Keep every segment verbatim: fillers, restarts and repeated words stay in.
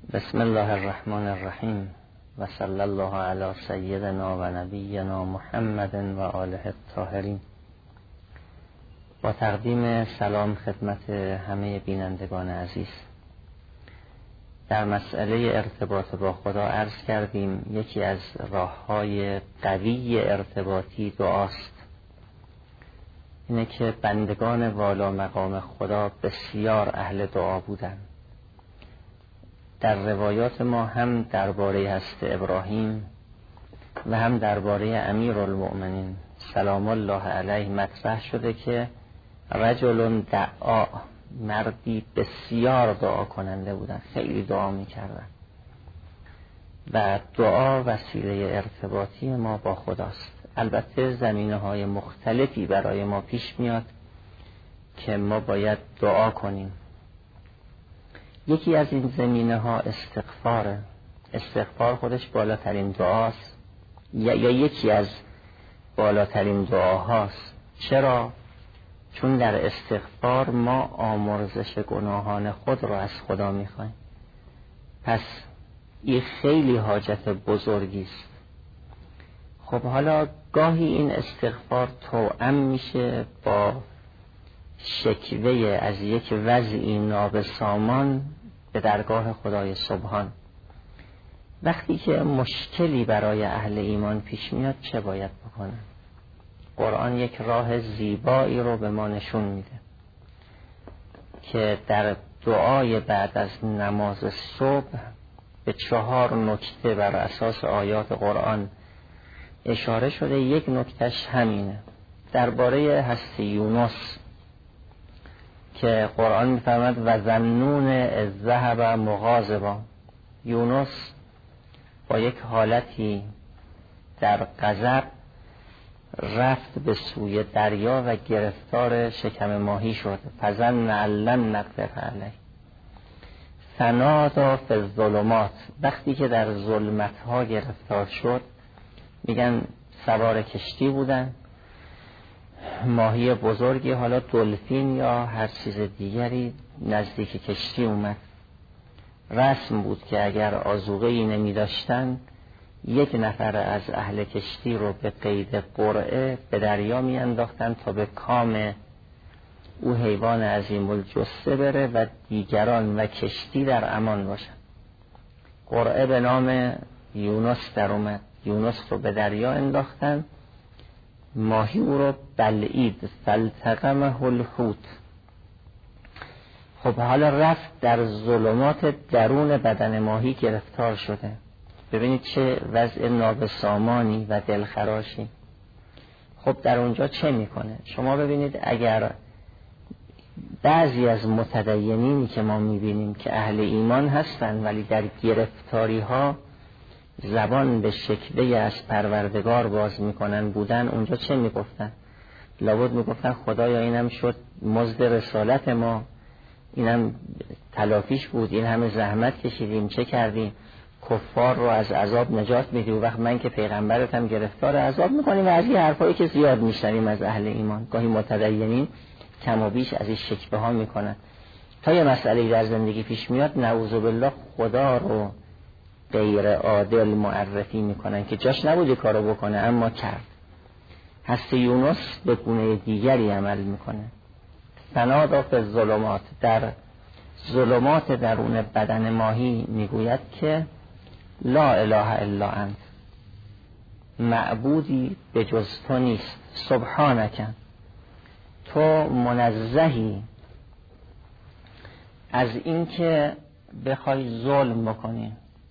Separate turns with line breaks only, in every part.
بسم الله الرحمن الرحیم و صلی الله علی سیدنا و نبینا محمد و آله الطاهرین. با تقدیم سلام خدمت همه بینندگان عزیز، در مسئله ارتباط با خدا عرض کردیم یکی از راه‌های قوی ارتباطی دعاست. اینه که بندگان والا مقام خدا بسیار اهل دعا بودند. در روایات ما هم درباره حضرت ابراهیم و هم درباره امیرالمؤمنین سلام الله علیه مطرح شده که رجل دعا، مردی بسیار دعا کننده بودن، خیلی دعا میکردن و دعا وسیله ارتباطی ما با خداست. البته زمینه‌های مختلفی برای ما پیش میاد که ما باید دعا کنیم. یکی از این زمینه ها استغفاره. استغفار خودش بالاترین دعاست یا, یا یکی از بالاترین دعاهاست. چرا؟ چون در استغفار ما آمرزش گناهان خود را از خدا میخوایم. پس این خیلی حاجت بزرگی است. خب حالا گاهی این استغفار توأم میشه با شکوه از یک وضعی نابسامان به درگاه خدای سبحان. وقتی که مشکلی برای اهل ایمان پیش میاد چه باید بکنن؟ قرآن یک راه زیبایی رو به ما نشون میده که در دعای بعد از نماز صبح به چهار نکته بر اساس آیات قرآن اشاره شده. یک نکتهش همینه درباره حضرت یونس که قرآن می‌فرماید و ظنون اذ ذهب مغاضبا. یونس با یک حالتی در غضب رفت به سوی دریا و گرفتار شکم ماهی شد. فظن ان لن نقدر علیه فنادی فی الظلمات. وقتی که در ظلمت‌ها گرفتار شد، میگن سوار کشتی بودن، ماهی بزرگی، حالا دلفین یا هر چیز دیگری نزدیک کشتی اومد. رسم بود که اگر آذوقه‌ای نمی داشتن یک نفر از اهل کشتی رو به قید قرعه به دریا می انداختن تا به کام او حیوان عظیم الجثه بره و دیگران و کشتی در امان باشن. قرعه به نام یونس در اومد. یونس رو به دریا انداختن، ماهی او رو بلعید، فالتقمه الحوت. خب حالا رفت در ظلمات درون بدن ماهی گرفتار شده. ببینید چه وضع نابسامانی و دلخراشی. خب در اونجا چه میکنه؟ شما ببینید اگر بعضی از متدینینی که ما میبینیم که اهل ایمان هستن ولی در گرفتاری ها زبان به شکوه از پروردگار باز میکنن بودن، اونجا چه میگفتن؟ لابد میگفتن خدایا اینم شد مزد رسالت ما، اینم تلافیش بود، این همه زحمت کشیدیم، چه کردیم؟ کفار رو از عذاب نجات میدی و وقت من که پیغمبرتم گرفتار عذاب میکنیم و از این حرفایی که زیاد میشنیم از اهل ایمان. گاهی متدینین کم و بیش از این شکوه ها میکنن. تا یه مسئله در زندگی پیش میاد نعوذ بالله خدا رو غیر عادل معرفی میکنن که جاش نبودی کارو بکنه اما کرد. حضرت یونس به گونه دیگری عمل میکنه. فنادی فی الظلمات، در ظلمات درون بدن ماهی میگوید که لا اله الا انت، معبودی به جز تو نیست، سبحانک، تو منزهی از این که بخوای ظلم بکنی.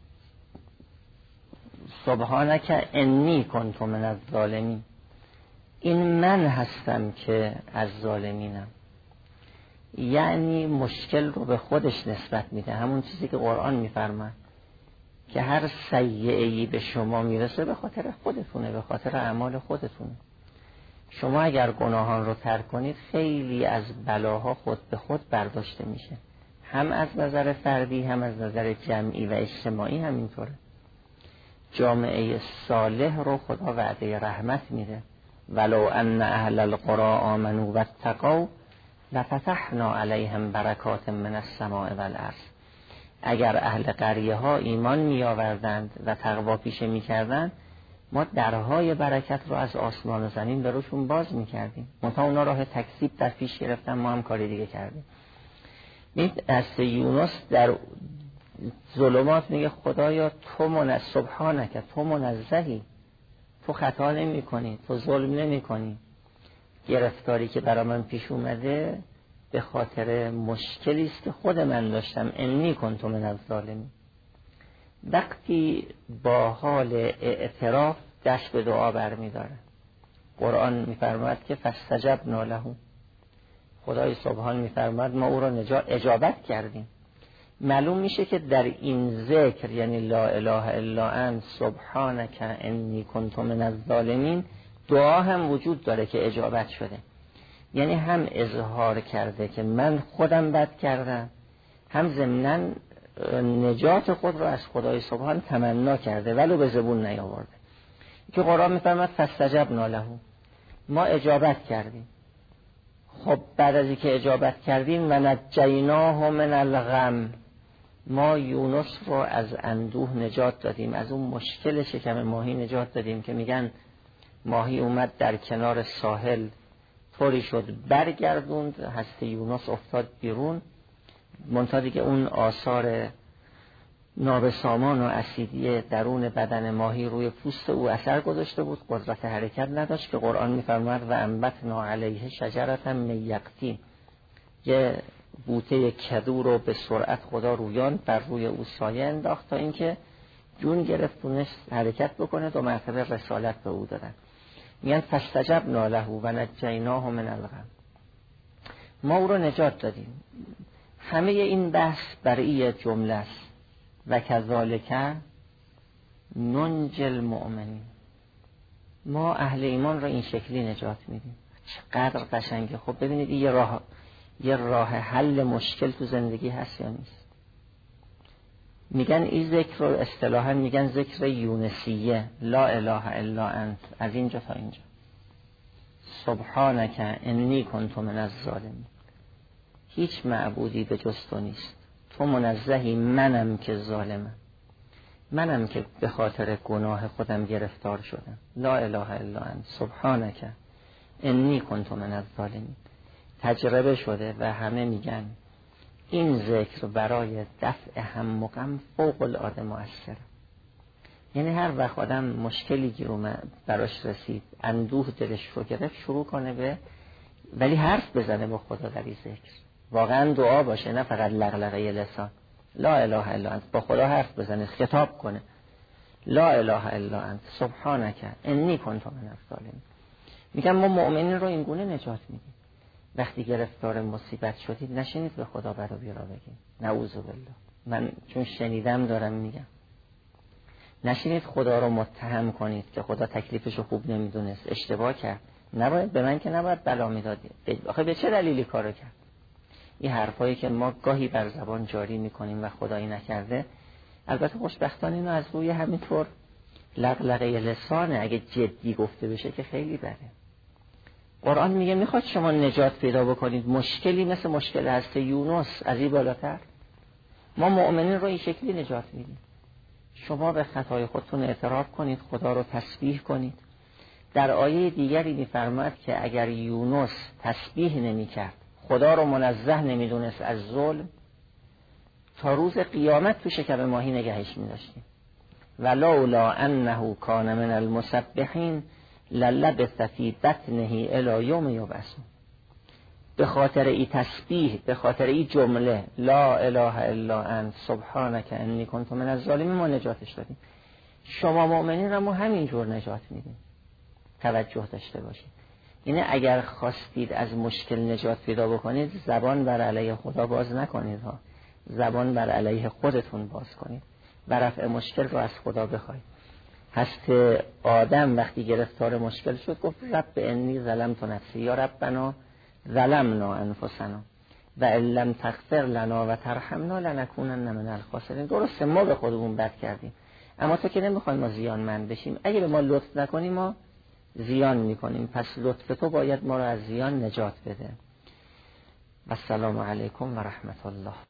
سبحانک انی کنت من الظالمین، این من هستم که از ظالمینم. یعنی مشکل رو به خودش نسبت میده، همون چیزی که قرآن میفرماید که هر سیئه‌ای به شما میرسه به خاطر خودتونه، به خاطر اعمال خودتونه. شما اگر گناهان رو ترک کنید خیلی از بلاها خود به خود برداشته میشه، هم از نظر فردی هم از نظر جمعی و اجتماعی همینطوره. جامعه صالح رو خدا وعده رحمت میده. ولو ان اهل القرى آمنوا واتقوا لفتحنا علیهم برکات من السماء والارض. اگر اهل قریه ها ایمان می آوردند و تقوا پیشه می کردند، ما درهای برکت رو از آسمان و زمین به روشون باز می کردیم. منتها اونا راه تکذیب در پیش گرفتن، ما هم کاری دیگه کردیم. این از یونس در ظلمات میگه خدایا تو من سبحانک، تو منزهی، تو خطا نمی کنی، تو ظلم نمی کنی. گرفتاری که برای من پیش اومده به خاطر مشکلی است که خود من داشتم، انی کنت من الظالمین. وقتی با حال اعتراف دست به دعا برمی داره، قرآن میفرماید که فاستجبنا له، خدای سبحان میفرماید ما او را اجابت کردیم. معلوم میشه که در این ذکر، یعنی لا اله الا انت سبحانک انی کنت من الظالمین، دعا هم وجود داره که اجابت شده. یعنی هم اظهار کرده که من خودم بد کردم، هم ضمناً نجات خود را از خدای سبحان تمنا کرده ولو به زبون نیاورده. که قرآن میفرماید فاستجبنا له، ما اجابت کردیم. خب بعد از اینکه اجابت کردیم و نجیناه من الغم، ما یونس رو از اندوه نجات دادیم، از اون مشکل شکم ماهی نجات دادیم که میگن ماهی اومد در کنار ساحل طوری شد برگردوند، هسته یونس افتاد بیرون، منتها دیگه اون آثار نابسامان و اسیدی درون بدن ماهی روی پوست او اثر گذاشته بود، قدرت حرکت نداشت، که قرآن میفرماید و انبتنا علیه شجرة من یقطین، یه بوته کدو رو به سرعت خدا رویان بر روی او سایه انداخت تا اینکه جون گرفتونش حرکت بکنه، دو مرتبه رسالت به او دادن. میگن فاستجبنا له و نجیناه من الغم، ما او رو نجات دادیم. همه این بحث برای جمله است و کذالک ننجی المؤمنین، ما اهل ایمان را این شکلی نجات میدیم. چقدر قشنگه. خب ببینید یه راه یه راه حل مشکل تو زندگی هست یا نیست؟ میگن این ذکر رو اصطلاحا میگن ذکر یونسیه، لا اله الا انت، از اینجا تا اینجا، سبحانک انی کنت من الظالمین، هیچ معبودی به جز تو نیست، تو منزهی، منم که ظالمم، منم که به خاطر گناه خودم گرفتار شدم. لا اله الا انت سبحانک انی کنت من الظالمین. تجربه شده و همه میگن این ذکر برای دفع هم و غم فوق العاده مؤثره. یعنی هر وقت آدم مشکلی گیر براش رسید، اندوه دلش رو گرفت، شروع کنه به ولی حرف بزنه با خدا در این ذکر، واقعا دعا باشه، نه فقط لغلقه لسان. لا اله الا انت، با خدا حرف بزنه، خطاب کنه، لا اله الا انت سبحانک انی کنت من الظالمین. میگم ما مؤمنین رو این گونه نجات میدیم. وقتی گرفتار مصیبت شدید نشینید به خدا برا بیرا بگید نعوذ بالله، من چون شنیدم دارم میگم، نشینید خدا رو متهم کنید که خدا تکلیفشو خوب نمیدونست، اشتباه کرد، نباید به من که نباید بلا میدادی، آخه به چه دلیلی کارو کرد. این حرفایی که ما گاهی بر زبان جاری میکنیم و خدایی نکرده، البته خوشبختانه اینو از روی همینطور لغلقه لسانه، اگه جدی گفته بشه که خیلی بده. قرآن میگه میخواد شما نجات پیدا بکنید، مشکلی مثل مشکل هست یونس از این بالاتر، ما مؤمنین رو این شکلی نجات میدیم. شما به خطای خودتون اعتراف کنید، خدا رو تسبیح کنید. در آیه دیگری میفرماید که اگر یونس تسبیح نمیکرد، خدا رو منزه نمیدونست از ظلم، تا روز قیامت تو شکم ماهی نگهش میداشتیم. ولولا انه کان من المسبحین للبث فی بطنه الی یوم یبعثون. به خاطر این تسبیح، به خاطر این جمله لا اله الا انت سبحانک انی کنت من الظالمین ما نجاتش دادیم. شما مؤمنین را ما همینجور نجات میدیم. توجه داشته باشید. اینه اگر خواستید از مشکل نجات پیدا بکنید، زبان بر علیه خدا باز نکنید ها، زبان بر علیه خودتون باز کنید و رفع مشکل رو از خدا بخواید. هست آدم وقتی گرفتار مشکل شد گفت رب انی ظلمت نفسی، یا ربنا ظلمنا انفسنا و ان لم تغفر لنا و ترحمنا لنکونن من الخاسرین. درسته ما به خودمون بد کردیم، اما تو که نمیخوایم ما زیانمند بشیم، اگه به ما لطف نکنیم ما زیان میکنیم، پس لطف تو باید ما رو از زیان نجات بده. و السلام علیکم و رحمت الله.